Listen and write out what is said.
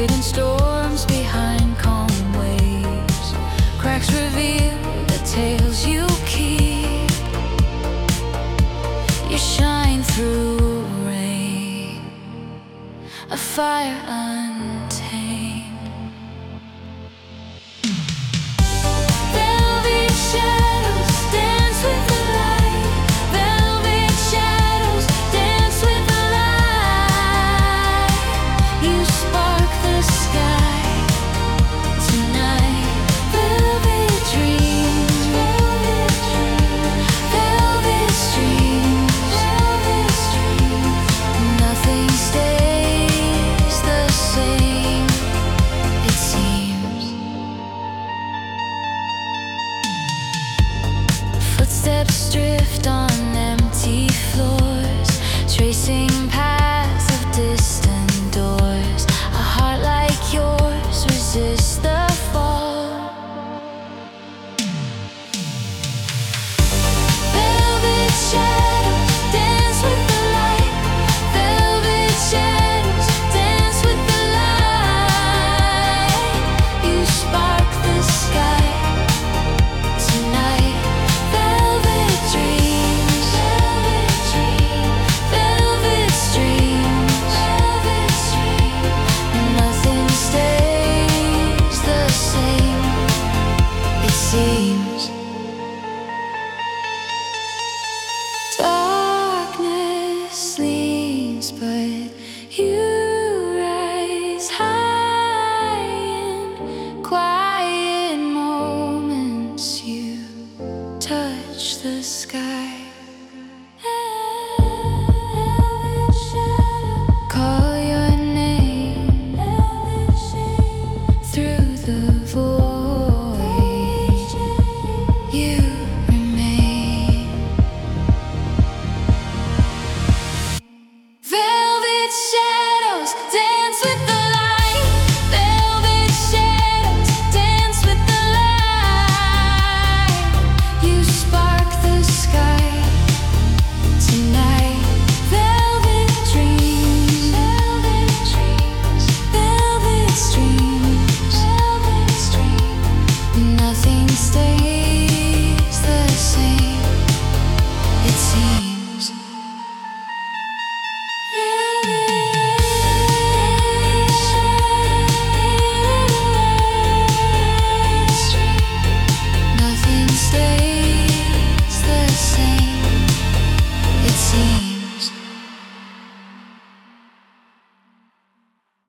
hidden storms behind calm waves. Cracks reveal the tales you keep. You shine through rain, a fire untamed. Velvet shadows dance with the light. Velvet shadows dance with the light. You spark the sky tonight. Velvet dreams, velvet dreams, velvet streams, velvet streams. Nothing stays the same, it seems. Footsteps drift on empty floors, tracing paths of distant doors. A heart like yours resists the fall. Velvet shadows dance with the light. Velvet shadows dance with the light. You spark the sky tonight. Velvet dreams, velvet dreams, velvet streams, velvet streams. Nothing stays the same, it seems. Darkness leans, but you rise high in quiet moments. You touch the sky. Call your name through the void. You